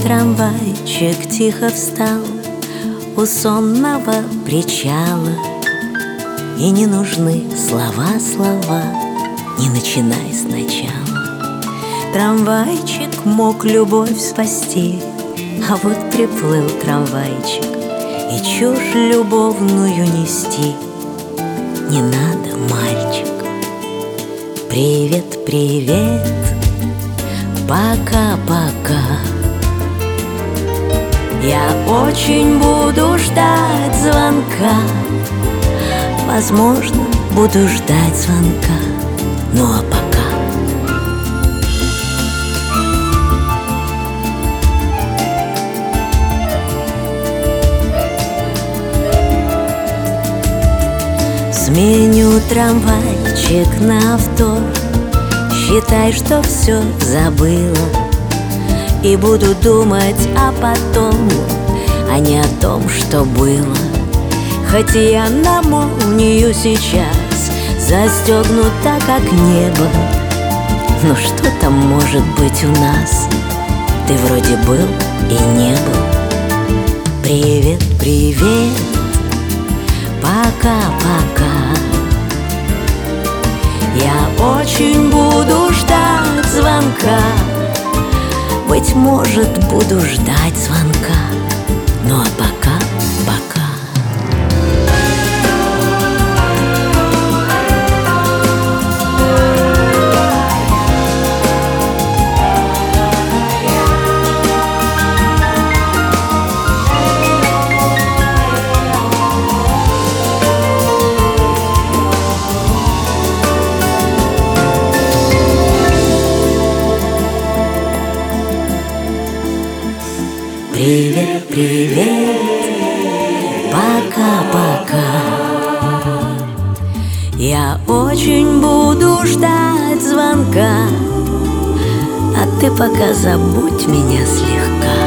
трамвайчик тихо встал у сонного причала, и не нужны слова, не начинай сначала. Трамвайчик мог любовь спасти, а вот приплыл трамвайчик, и чушь любовную нести не надо, мальчик. Привет, привет, пока-пока. Я очень буду ждать звонка. Возможно, буду ждать звонка. Ну а пока сменю трамвайчик на авто. Считай, что все забыла, и буду думать о потом, а не о том, что было. Хоть я на молнию сейчас застегнута, как небо, но что там может быть у нас? Ты вроде был и не был. Привет, привет, пока-пока. Я очень буду ждать звонка. Быть может, буду ждать звонка. Ну а пока. Привет, привет, пока-пока. Я очень буду ждать звонка, а ты пока забудь меня слегка.